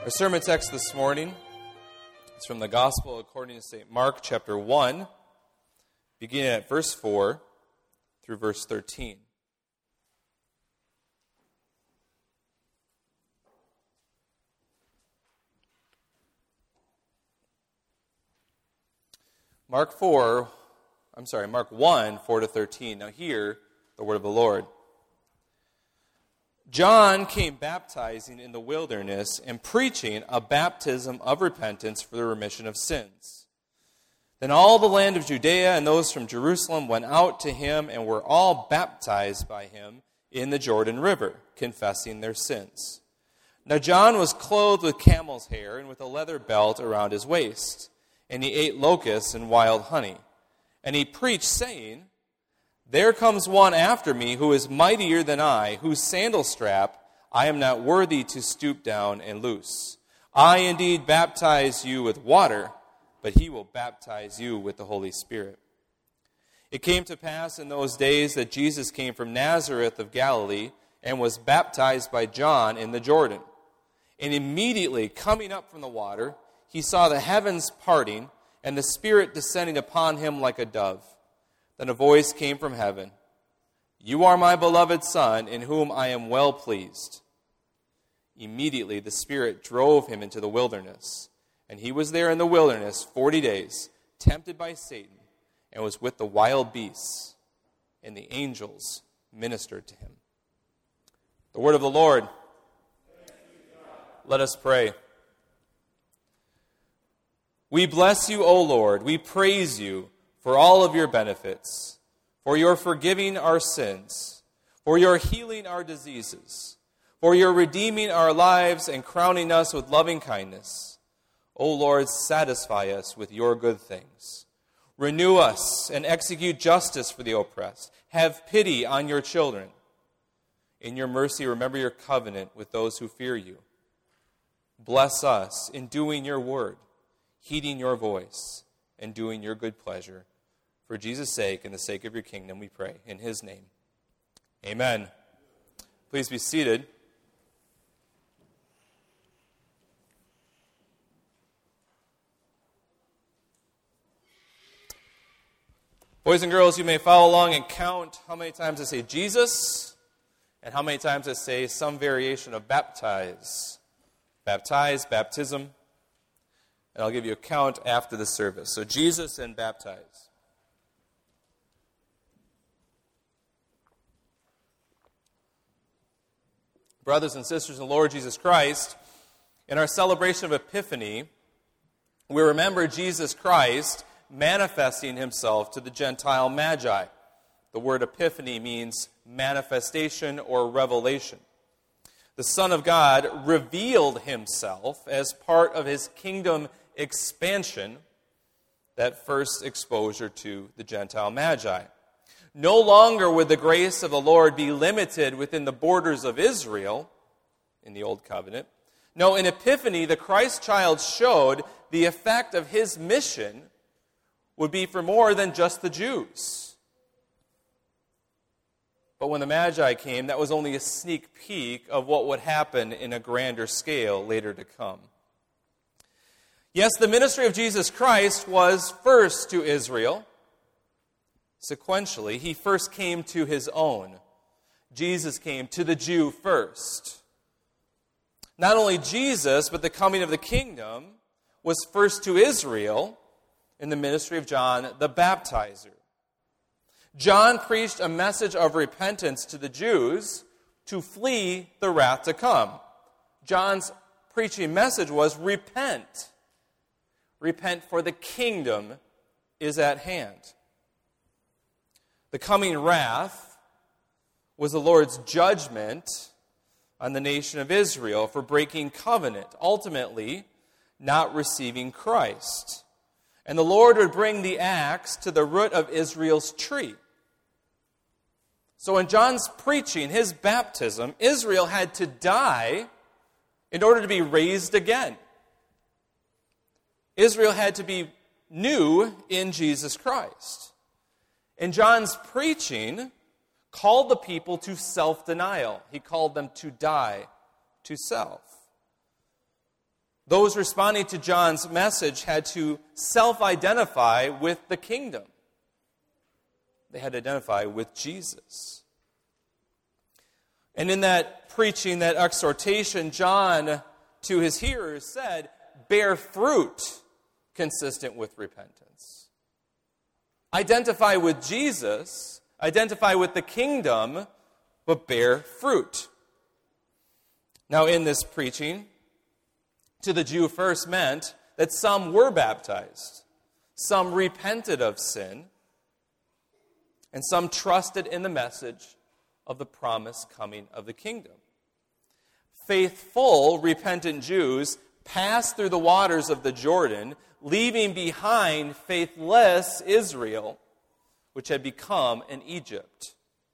Our sermon text this morning is from the Gospel according to St. Mark, chapter 1, beginning at verse 4 through verse 13. Mark 1, 4 to 13. Now hear the word of the Lord. John came baptizing in the wilderness and preaching a baptism of repentance for the remission of sins. Then all the land of Judea and those from Jerusalem went out to him and were all baptized by him in the Jordan River, confessing their sins. Now John was clothed with camel's hair and with a leather belt around his waist, and he ate locusts and wild honey. And he preached, saying, "There comes one after me who is mightier than I, whose sandal strap I am not worthy to stoop down and loose. I indeed baptize you with water, but he will baptize you with the Holy Spirit." It came to pass in those days that Jesus came from Nazareth of Galilee and was baptized by John in the Jordan. And immediately coming up from the water, he saw the heavens parting and the Spirit descending upon him like a dove. Then a voice came from heaven, "You are my beloved Son, in whom I am well pleased." Immediately the Spirit drove him into the wilderness, and he was there in the wilderness 40 days, tempted by Satan, and was with the wild beasts, and the angels ministered to him. The word of the Lord. Let us pray. We bless you, O Lord. We praise you for all of your benefits, for your forgiving our sins, for your healing our diseases, for your redeeming our lives and crowning us with loving kindness. O Lord, satisfy us with your good things. Renew us and execute justice for the oppressed. Have pity on your children. In your mercy, remember your covenant with those who fear you. Bless us in doing your word, heeding your voice, and doing your good pleasure. For Jesus' sake and the sake of your kingdom, we pray. In his name, amen. Please be seated. Boys and girls, you may follow along and count how many times I say Jesus and how many times I say some variation of baptize. Baptize, baptism. And I'll give you a count after the service. So Jesus and baptize. Brothers and sisters in the Lord Jesus Christ, in our celebration of Epiphany, we remember Jesus Christ manifesting himself to the Gentile Magi. The word Epiphany means manifestation or revelation. The Son of God revealed himself as part of his kingdom expansion, that first exposure to the Gentile Magi. No longer would the grace of the Lord be limited within the borders of Israel in the Old Covenant. No, in Epiphany, the Christ child showed the effect of his mission would be for more than just the Jews. But when the Magi came, that was only a sneak peek of what would happen in a grander scale later to come. Yes, the ministry of Jesus Christ was first to Israel. Sequentially, he first came to his own. Jesus came to the Jew first. Not only Jesus, but the coming of the kingdom was first to Israel in the ministry of John the Baptizer. John preached a message of repentance to the Jews to flee the wrath to come. John's preaching message was repent. Repent, for the kingdom is at hand. The coming wrath was the Lord's judgment on the nation of Israel for breaking covenant, ultimately not receiving Christ. And the Lord would bring the axe to the root of Israel's tree. So in John's preaching, his baptism, Israel had to die in order to be raised again. Israel had to be new in Jesus Christ. And John's preaching called the people to self-denial. He called them to die to self. those responding to John's message had to self-identify with the kingdom. They had to identify with Jesus. And in that preaching, that exhortation, John, to his hearers, said, bear fruit consistent with repentance. Identify with Jesus, identify with the kingdom, but bear fruit. Now, in this preaching, to the Jew first meant that some were baptized, some repented of sin, and some trusted in the message of the promised coming of the kingdom. Faithful, repentant Jews passed through the waters of the Jordan, leaving behind faithless Israel, which had become an Egypt.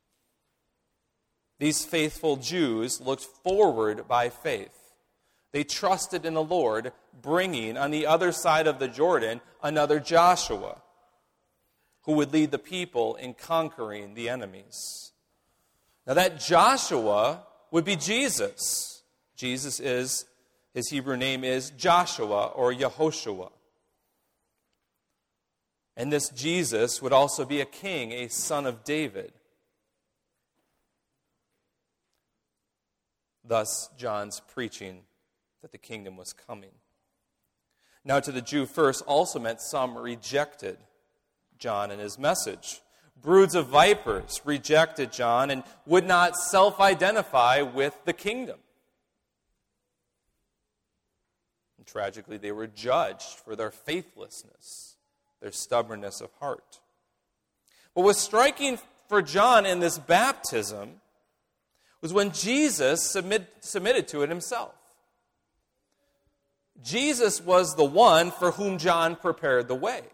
These faithful Jews looked forward by faith. They trusted in the Lord, bringing on the other side of the Jordan another Joshua, who would lead the people in conquering the enemies. Now that Joshua would be Jesus. His Hebrew name is Joshua or Yehoshua. And this Jesus would also be a king, a son of David. Thus, John's preaching that the kingdom was coming. Now, to the Jew first also meant some rejected John and his message. Broods of vipers rejected John and would not self-identify with the kingdom. And tragically, they were judged for their faithlessness, their stubbornness of heart. What was striking for John in this baptism was when Jesus submitted to it himself. Jesus was the one for whom John prepared the way.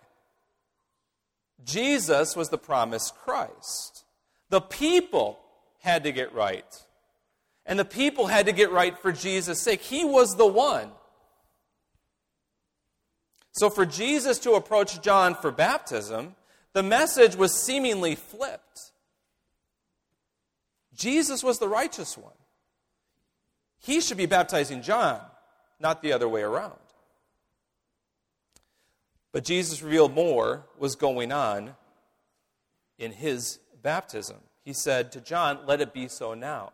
Jesus was the promised Christ. The people had to get right. And the people had to get right for Jesus' sake. He was the one. So for Jesus to approach John for baptism, the message was seemingly flipped. Jesus was the righteous one. He should be baptizing John, not the other way around. But Jesus revealed more was going on in his baptism. He said to John, let it be so now.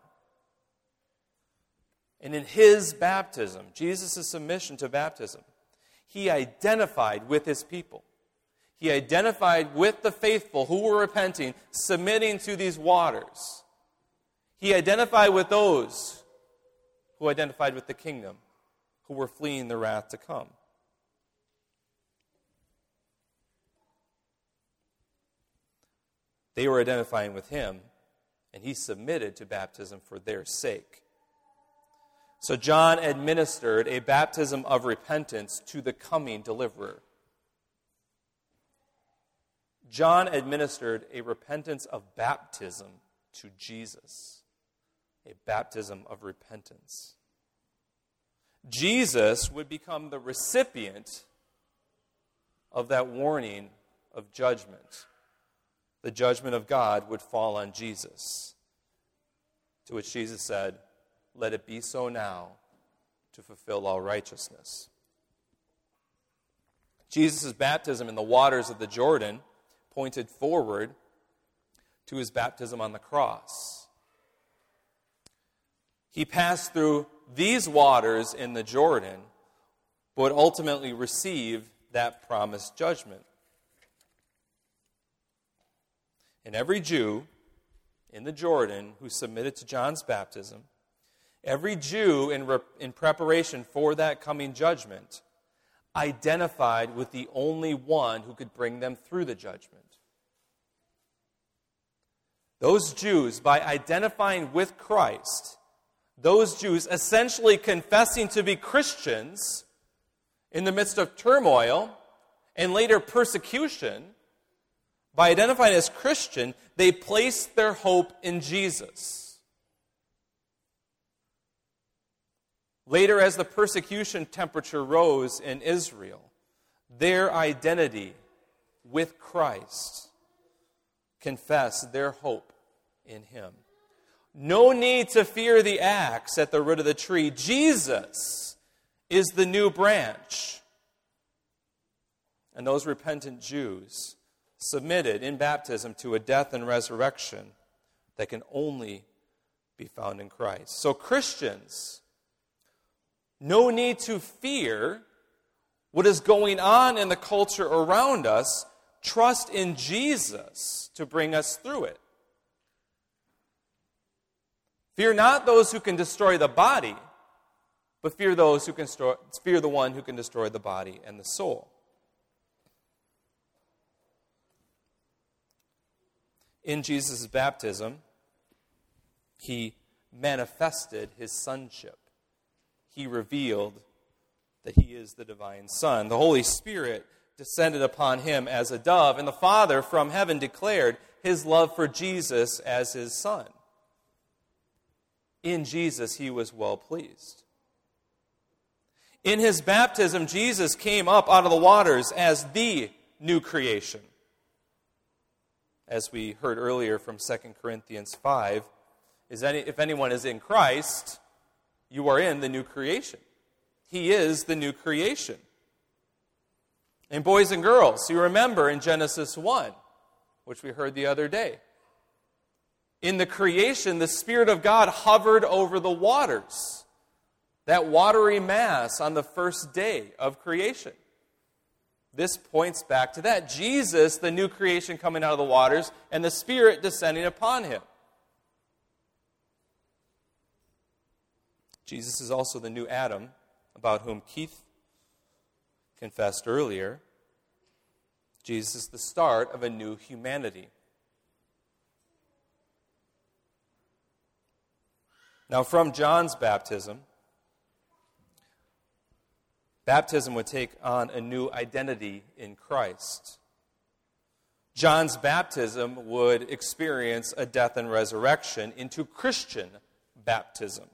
And in his baptism, Jesus' submission to baptism, he identified with his people. He identified with the faithful who were repenting, submitting to these waters. He identified with those who identified with the kingdom, who were fleeing the wrath to come. They were identifying with him, and he submitted to baptism for their sake. So John administered a baptism of repentance to the coming deliverer. John administered a repentance of baptism to Jesus, a baptism of repentance. Jesus would become the recipient of that warning of judgment. The judgment of God would fall on Jesus. To which Jesus said, let it be so now, to fulfill all righteousness. Jesus' baptism in the waters of the Jordan pointed forward to his baptism on the cross. He passed through these waters in the Jordan, but would ultimately receive that promised judgment. And every Jew in the Jordan who submitted to John's baptism, every Jew in preparation for that coming judgment, identified with the only one who could bring them through the judgment. Those Jews, by identifying with Christ, those Jews essentially confessing to be Christians in the midst of turmoil and later persecution, by identifying as Christian, they placed their hope in Jesus. Later, as the persecution temperature rose in Israel, their identity with Christ confessed their hope in him. No need to fear the axe at the root of the tree. Jesus is the new branch. And those repentant Jews submitted in baptism to a death and resurrection that can only be found in Christ. So Christians, no need to fear what is going on in the culture around us. Trust in Jesus to bring us through it. Fear not those who can destroy the body, but fear the one who can destroy the body and the soul. In Jesus' baptism, he manifested his sonship. He revealed that he is the divine Son. The Holy Spirit descended upon him as a dove, and the Father from heaven declared his love for Jesus as his Son. In Jesus, he was well pleased. In his baptism, Jesus came up out of the waters as the new creation. As we heard earlier from 2 Corinthians 5, if anyone is in Christ, you are in the new creation. He is the new creation. And boys and girls, you remember in Genesis 1, which we heard the other day. In the creation, the Spirit of God hovered over the waters, that watery mass on the first day of creation. This points back to that. Jesus, the new creation coming out of the waters, and the Spirit descending upon him. Jesus is also the new Adam, about whom Keith confessed earlier. Jesus is the start of a new humanity. Now, from John's baptism would take on a new identity in Christ. John's baptism would experience a death and resurrection into Christian baptism.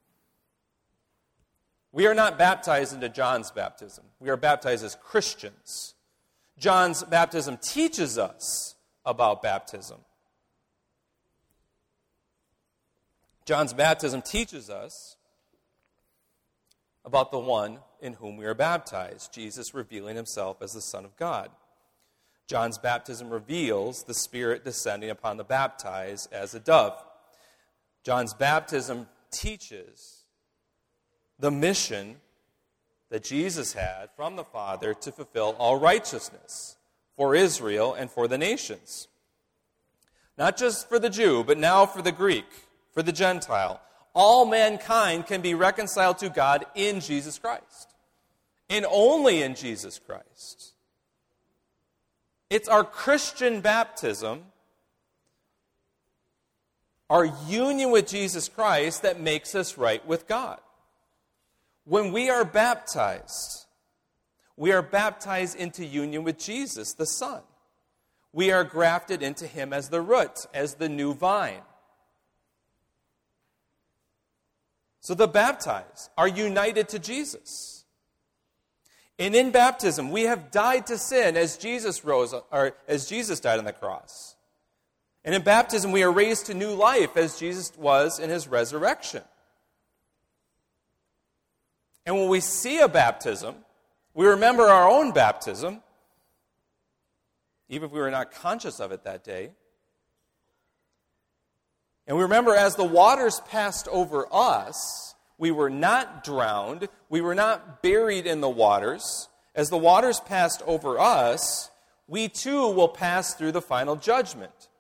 We are not baptized into John's baptism. We are baptized as Christians. John's baptism teaches us about baptism. John's baptism teaches us about the one in whom we are baptized, Jesus revealing himself as the Son of God. John's baptism reveals the Spirit descending upon the baptized as a dove. John's baptism teaches the mission that Jesus had from the Father to fulfill all righteousness for Israel and for the nations. Not just for the Jew, but now for the Greek, for the Gentile. All mankind can be reconciled to God in Jesus Christ. And only in Jesus Christ. It's our Christian baptism, our union with Jesus Christ, that makes us right with God. When we are baptized into union with Jesus, the Son. We are grafted into him as the root, as the new vine. So the baptized are united to Jesus. And in baptism, we have died to sin as Jesus died on the cross. And in baptism, we are raised to new life as Jesus was in his resurrection. And when we see a baptism, we remember our own baptism, even if we were not conscious of it that day. And we remember as the waters passed over us, we were not drowned, we were not buried in the waters. As the waters passed over us, we too will pass through the final judgment.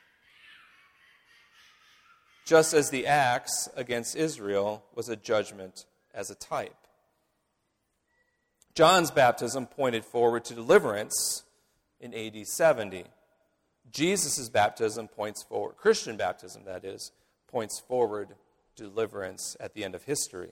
Just as the axe against Israel was a judgment as a type. John's baptism pointed forward to deliverance in AD 70. Jesus' baptism points forward, Christian baptism that is, points forward to deliverance at the end of history.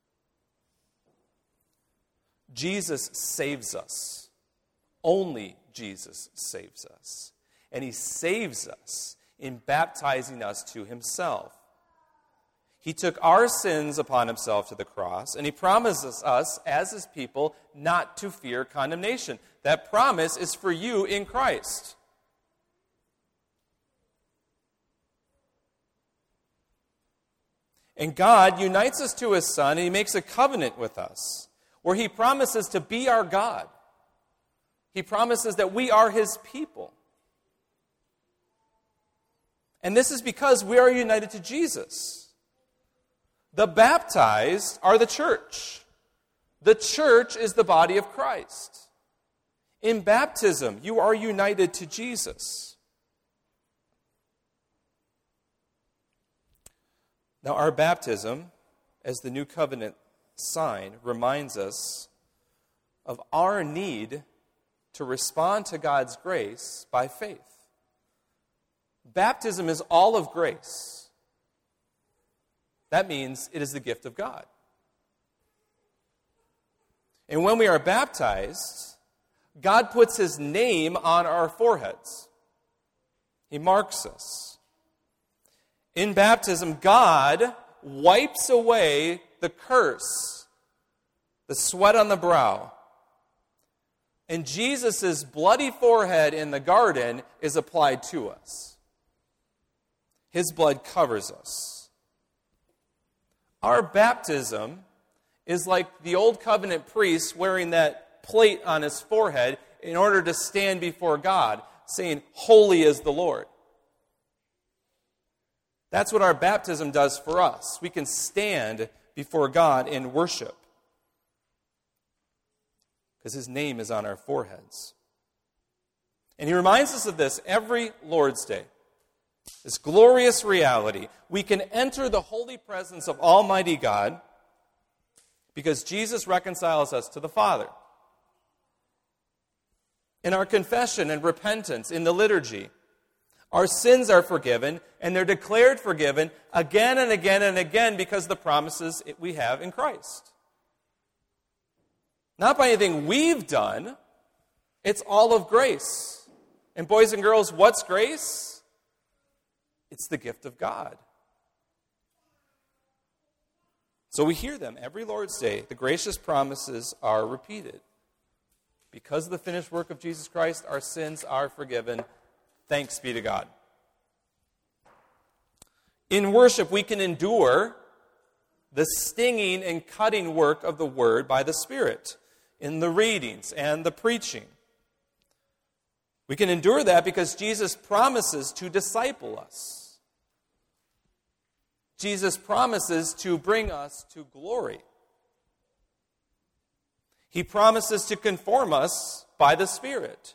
Jesus saves us. Only Jesus saves us. And he saves us in baptizing us to himself. He took our sins upon himself to the cross, and he promises us, as his people, not to fear condemnation. That promise is for you in Christ. And God unites us to his Son, and he makes a covenant with us, where he promises to be our God. He promises that we are his people. And this is because we are united to Jesus. The baptized are the church. The church is the body of Christ. In baptism, you are united to Jesus. Now, our baptism, as the new covenant sign, reminds us of our need to respond to God's grace by faith. Baptism is all of grace. That means it is the gift of God. And when we are baptized, God puts his name on our foreheads. He marks us. In baptism, God wipes away the curse, the sweat on the brow. And Jesus' bloody forehead in the garden is applied to us. His blood covers us. Our baptism is like the old covenant priest wearing that plate on his forehead in order to stand before God, saying, "Holy is the Lord." That's what our baptism does for us. We can stand before God in worship because his name is on our foreheads. And he reminds us of this every Lord's Day. This glorious reality. We can enter the holy presence of Almighty God because Jesus reconciles us to the Father. In our confession and repentance in the liturgy, our sins are forgiven, and they're declared forgiven again and again and again because of the promises we have in Christ. Not by anything we've done. It's all of grace. And boys and girls, what's grace? It's the gift of God. So we hear them every Lord's Day. The gracious promises are repeated. Because of the finished work of Jesus Christ, our sins are forgiven. Thanks be to God. In worship, we can endure the stinging and cutting work of the Word by the Spirit in the readings and the preaching. We can endure that because Jesus promises to disciple us. Jesus promises to bring us to glory. He promises to conform us by the Spirit.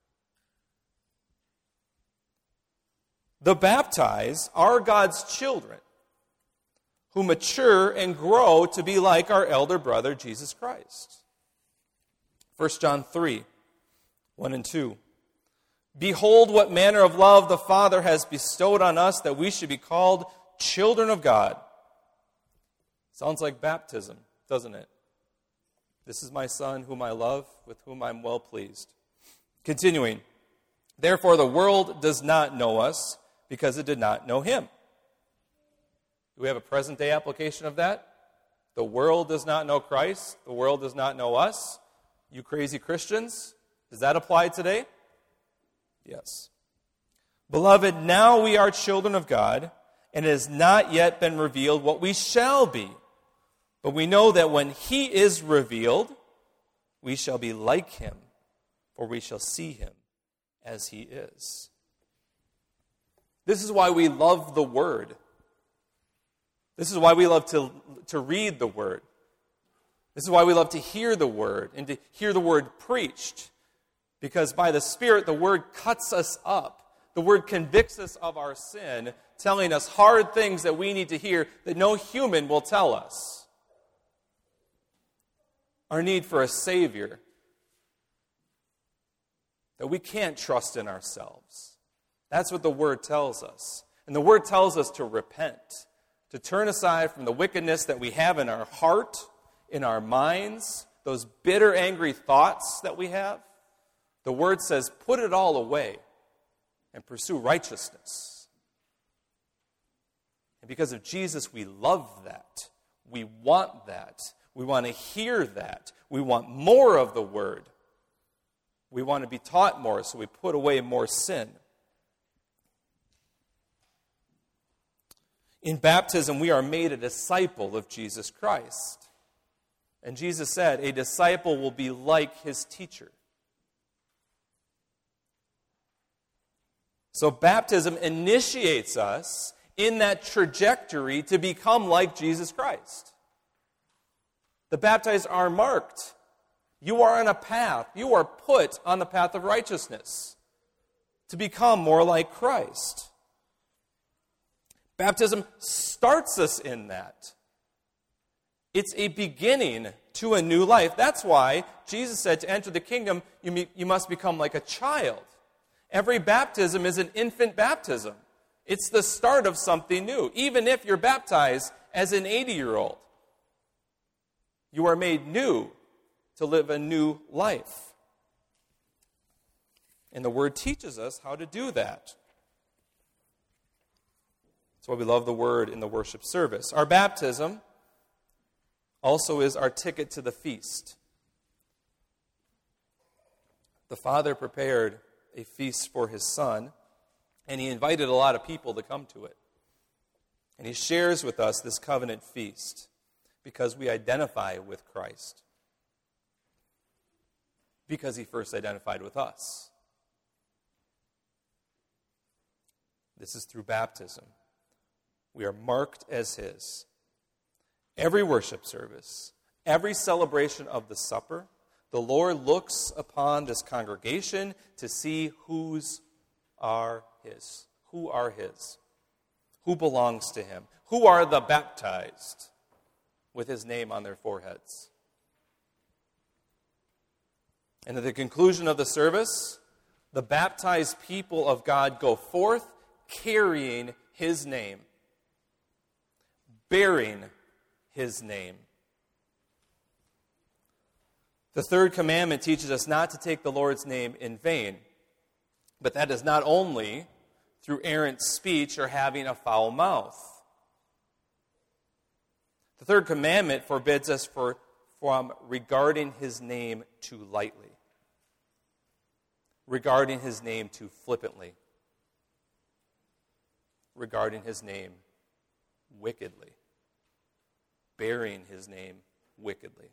The baptized are God's children who mature and grow to be like our elder brother, Jesus Christ. 1 John 3, 1 and 2. Behold what manner of love the Father has bestowed on us that we should be called children of God. Sounds like baptism, doesn't it? This is my Son whom I love, with whom I am well pleased. Continuing. Therefore the world does not know us, because it did not know him. Do we have a present day application of that? The world does not know Christ. The world does not know us. You crazy Christians. Does that apply today? Yes. Beloved, now we are children of God, and it has not yet been revealed what we shall be. But we know that when he is revealed, we shall be like him, for we shall see him as he is. This is why we love the Word. This is why we love to read the Word. This is why we love to hear the Word and to hear the Word preached. Because by the Spirit, the Word cuts us up. The Word convicts us of our sin, telling us hard things that we need to hear that no human will tell us. Our need for a Savior that we can't trust in ourselves. That's what the Word tells us. And the Word tells us to repent, to turn aside from the wickedness that we have in our heart, in our minds, those bitter, angry thoughts that we have. The Word says, put it all away and pursue righteousness. And because of Jesus, we love that. We want that. We want to hear that. We want more of the Word. We want to be taught more, so we put away more sin. In baptism, we are made a disciple of Jesus Christ. And Jesus said, a disciple will be like his teacher. So baptism initiates us in that trajectory to become like Jesus Christ. The baptized are marked. You are on a path. You are put on the path of righteousness to become more like Christ. Baptism starts us in that. It's a beginning to a new life. That's why Jesus said to enter the kingdom, you must become like a child. Every baptism is an infant baptism. It's the start of something new. Even if you're baptized as an 80-year-old, you are made new to live a new life. And the Word teaches us how to do that. That's why we love the Word in the worship service. Our baptism also is our ticket to the feast. The Father prepared a feast for his Son, and he invited a lot of people to come to it. And he shares with us this covenant feast because we identify with Christ. Because he first identified with us. This is through baptism. We are marked as his. Every worship service, every celebration of the supper, the Lord looks upon this congregation to see whose are his. Who are his? Who belongs to him? Who are the baptized with his name on their foreheads? And at the conclusion of the service, the baptized people of God go forth carrying his name, bearing his name. The third commandment teaches us not to take the Lord's name in vain. But that is not only through errant speech or having a foul mouth. The third commandment forbids us from regarding his name too lightly, regarding his name too flippantly, regarding his name wickedly, bearing his name wickedly.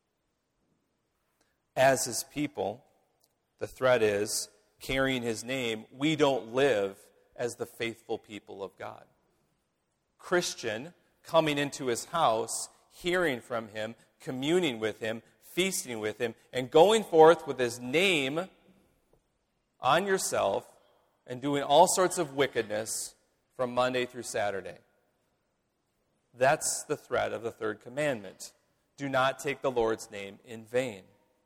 As his people, the threat is, carrying his name, we don't live as the faithful people of God. Christian, coming into his house, hearing from him, communing with him, feasting with him, and going forth with his name on yourself and doing all sorts of wickedness from Monday through Saturday. That's the threat of the third commandment. Do not take the Lord's name in vain.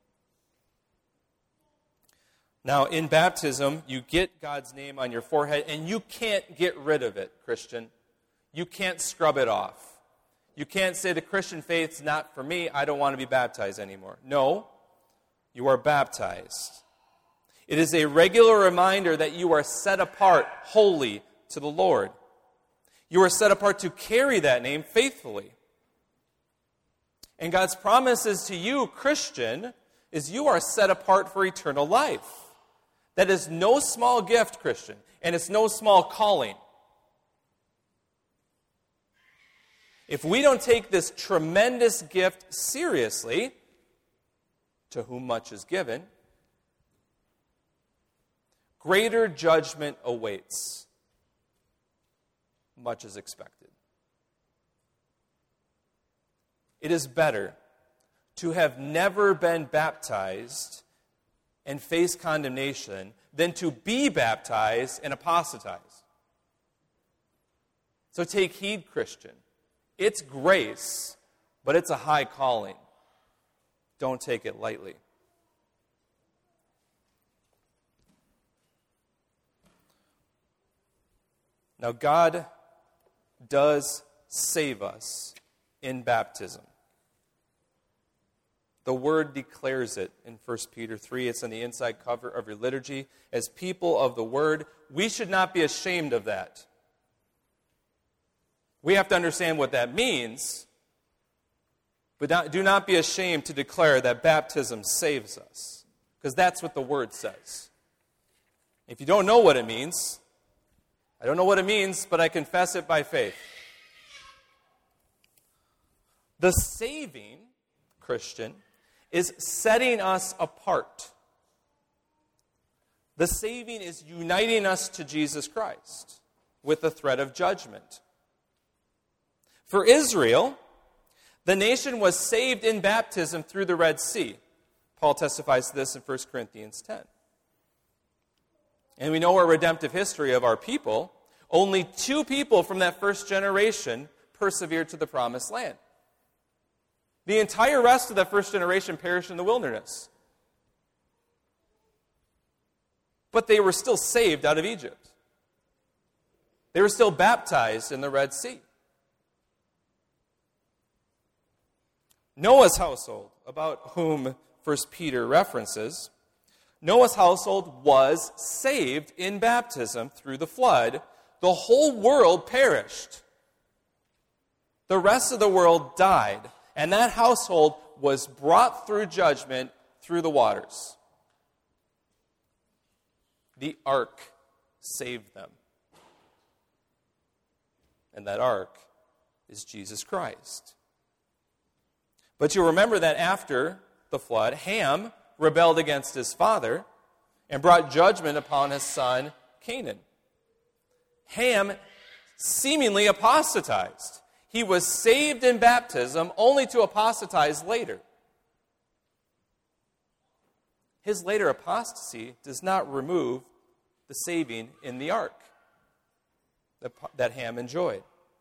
Now, in baptism, you get God's name on your forehead, and you can't get rid of it, Christian. You can't scrub it off. You can't say the Christian faith's not for me, I don't want to be baptized anymore. No, you are baptized. It is a regular reminder that you are set apart wholly to the Lord. You are set apart to carry that name faithfully. And God's promises to you, Christian, is you are set apart for eternal life. That is no small gift, Christian, and it's no small calling. If we don't take this tremendous gift seriously, to whom much is given, greater judgment awaits. Much is expected. It is better to have never been baptized and face condemnation than to be baptized and apostatize. So take heed, Christian. It's grace, but it's a high calling. Don't take it lightly. Now, God does save us in baptism. The Word declares it in 1 Peter 3. It's on the inside cover of your liturgy. As people of the Word, we should not be ashamed of that. We have to understand what that means, but do not be ashamed to declare that baptism saves us, because that's what the Word says. If you don't know what it means, I don't know what it means, but I confess it by faith. The saving, Christian, is setting us apart. The saving is uniting us to Jesus Christ with the threat of judgment. For Israel, the nation was saved in baptism through the Red Sea. Paul testifies to this in 1 Corinthians 10. And we know our redemptive history of our people. Only 2 people from that first generation persevered to the promised land. The entire rest of that first generation perished in the wilderness. But they were still saved out of Egypt. They were still baptized in the Red Sea. Noah's household, about whom 1 Peter references, Noah's household was saved in baptism through the flood. The whole world perished. The rest of the world died, and that household was brought through judgment through the waters. The ark saved them. And that ark is Jesus Christ. But you remember that after the flood, Ham rebelled against his father and brought judgment upon his son Canaan. Ham seemingly apostatized. He was saved in baptism only to apostatize later. His later apostasy does not remove the saving in the ark that Ham enjoyed.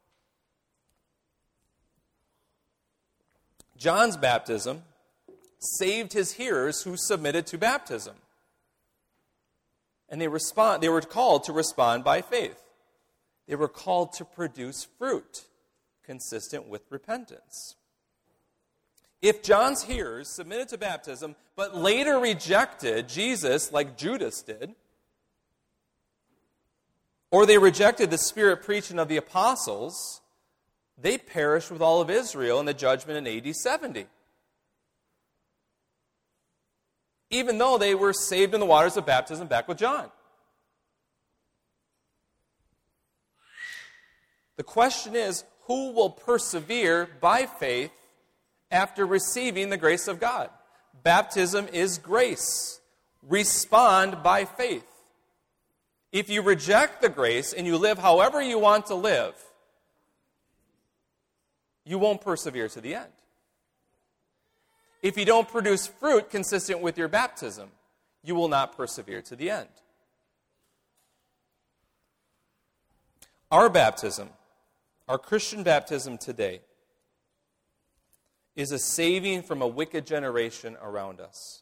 John's baptism saved his hearers who submitted to baptism. And they were called to respond by faith. They were called to produce fruit consistent with repentance. If John's hearers submitted to baptism but later rejected Jesus like Judas did, or they rejected the Spirit preaching of the apostles, they perished with all of Israel in the judgment in AD 70. Even though they were saved in the waters of baptism back with John. The question is, who will persevere by faith after receiving the grace of God? Baptism is grace. Respond by faith. If you reject the grace and you live however you want to live, you won't persevere to the end. If you don't produce fruit consistent with your baptism, you will not persevere to the end. Our baptism, our Christian baptism today, is a saving from a wicked generation around us.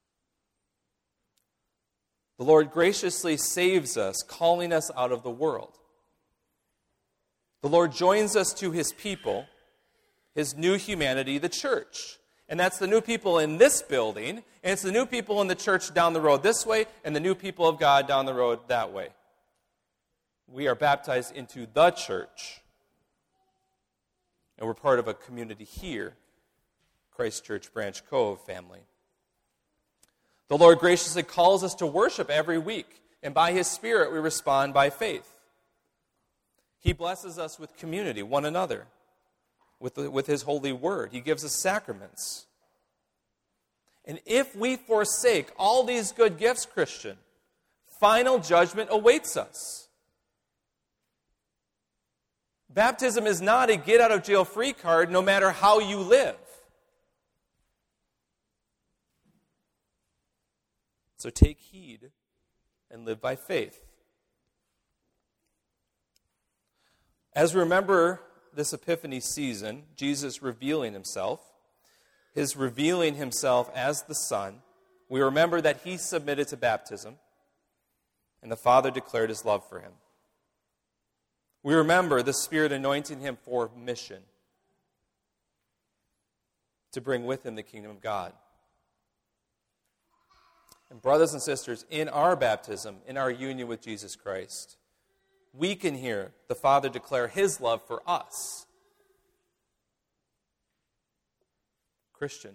The Lord graciously saves us, calling us out of the world. The Lord joins us to His people, His new humanity, the church. And that's the new people in this building, and it's the new people in the church down the road this way, and the new people of God down the road that way. We are baptized into the church. And we're part of a community here, Christ Church Branch Cove family. The Lord graciously calls us to worship every week, and by His Spirit we respond by faith. He blesses us with community, one another, with His holy word. He gives us sacraments. And if we forsake all these good gifts, Christian, final judgment awaits us. Baptism is not a get-out-of-jail-free card no matter how you live. So take heed and live by faith. As we remember this Epiphany season, Jesus revealing Himself, His revealing Himself as the Son, we remember that He submitted to baptism, and the Father declared His love for Him. We remember the Spirit anointing Him for mission, to bring with Him the kingdom of God. And brothers and sisters, in our baptism, in our union with Jesus Christ, we can hear the Father declare His love for us. Christian,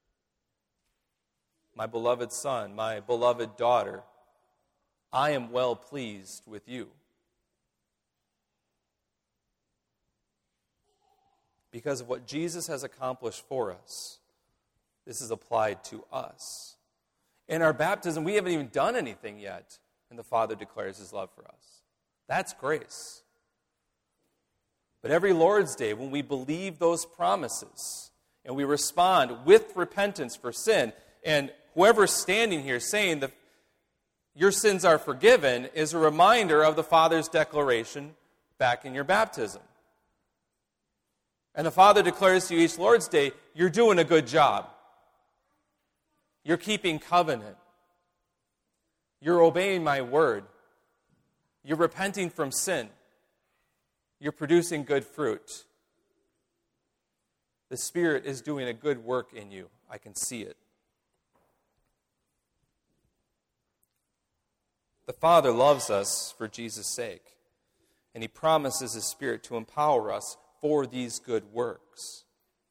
my beloved son, my beloved daughter, I am well pleased with you. because of what Jesus has accomplished for us, this is applied to us. In our baptism, we haven't even done anything yet, and the Father declares his love for us. That's grace. But every Lord's Day, when we believe those promises, and we respond with repentance for sin, and whoever's standing here saying that your sins are forgiven is a reminder of the Father's declaration back in your baptism. And the Father declares to you each Lord's Day, you're doing a good job. You're keeping covenant. You're obeying my word. You're repenting from sin. You're producing good fruit. The Spirit is doing a good work in you. I can see it. The Father loves us for Jesus' sake, and he promises his Spirit to empower us for these good works.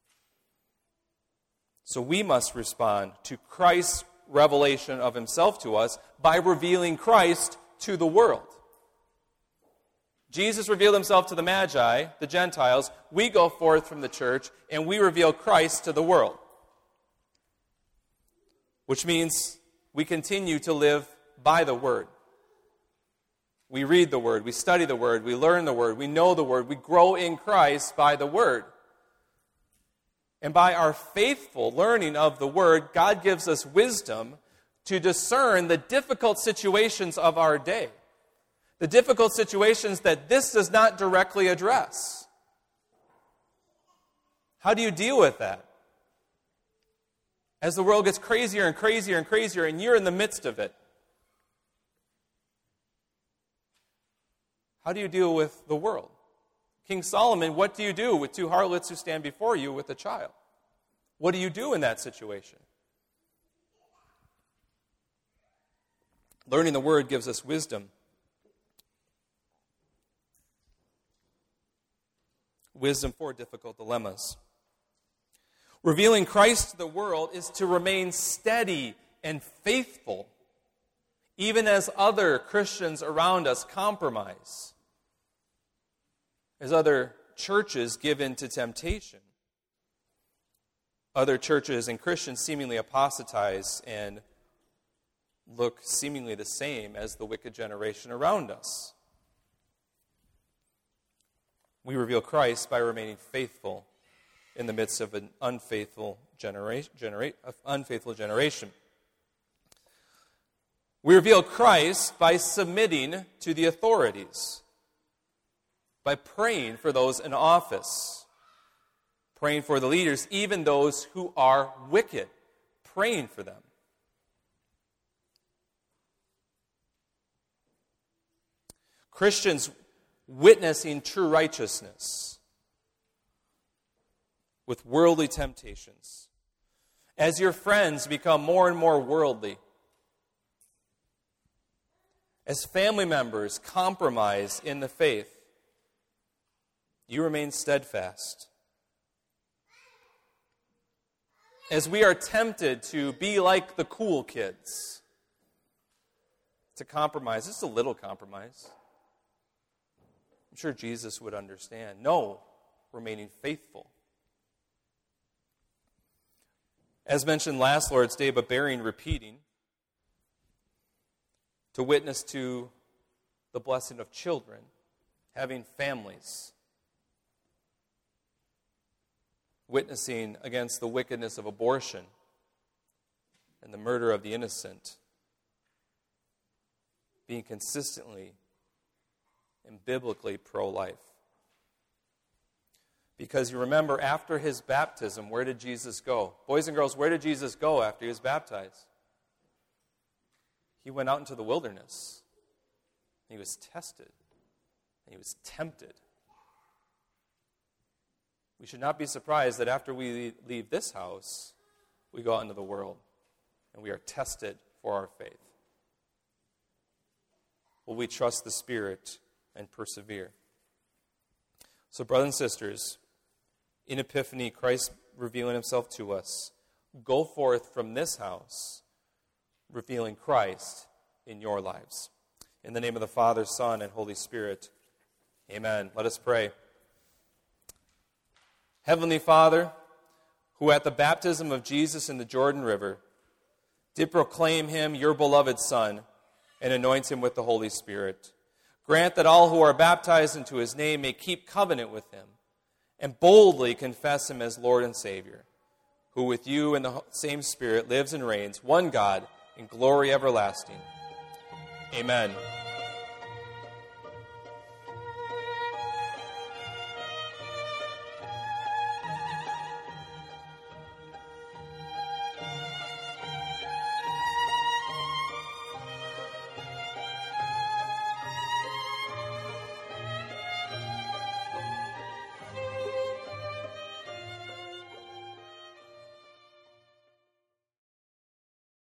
So we must respond to Christ's revelation of himself to us by revealing Christ to the world. Jesus revealed himself to the Magi, the Gentiles. We go forth from the church and we reveal Christ to the world. Which means we continue to live by the Word. We read the Word, we study the Word, we learn the Word, we know the Word, we grow in Christ by the Word. And by our faithful learning of the Word, God gives us wisdom to discern the difficult situations of our day. The difficult situations that this does not directly address. How do you deal with that? As the world gets crazier and crazier and crazier, and you're in the midst of it. How do you deal with the world? King Solomon, what do you do with two harlots who stand before you with a child? What do you do in that situation? Learning the Word gives us wisdom. Wisdom for difficult dilemmas. Revealing Christ to the world is to remain steady and faithful, even as other Christians around us compromise, as other churches give in to temptation. Other churches and Christians seemingly apostatize and look seemingly the same as the wicked generation around us. We reveal Christ by remaining faithful in the midst of an unfaithful generation. We reveal Christ by submitting to the authorities, by praying for those in office, praying for the leaders, even those who are wicked, praying for them. Christians witnessing true righteousness with worldly temptations. As your friends become more and more worldly, as family members compromise in the faith, you remain steadfast. As we are tempted to be like the cool kids, to compromise, just a little compromise, I'm sure Jesus would understand. No, remaining faithful. As mentioned last Lord's Day, but bearing repeating, to witness to the blessing of children, having families, witnessing against the wickedness of abortion and the murder of the innocent, being consistently and biblically pro-life. Because you remember, after his baptism, where did Jesus go? Boys and girls, where did Jesus go after he was baptized? He went out into the wilderness. He was tested. And he was tempted. We should not be surprised that after we leave this house, we go out into the world and we are tested for our faith. Will we trust the Spirit and persevere? So, brothers and sisters, in Epiphany, Christ revealing himself to us. Go forth from this house, revealing Christ in your lives. In the name of the Father, Son, and Holy Spirit, amen. Let us pray. Heavenly Father, who at the baptism of Jesus in the Jordan River did proclaim him your beloved Son and anoint him with the Holy Spirit, grant that all who are baptized into his name may keep covenant with him and boldly confess him as Lord and Savior, who with you in the same Spirit lives and reigns, one God, in glory everlasting. Amen.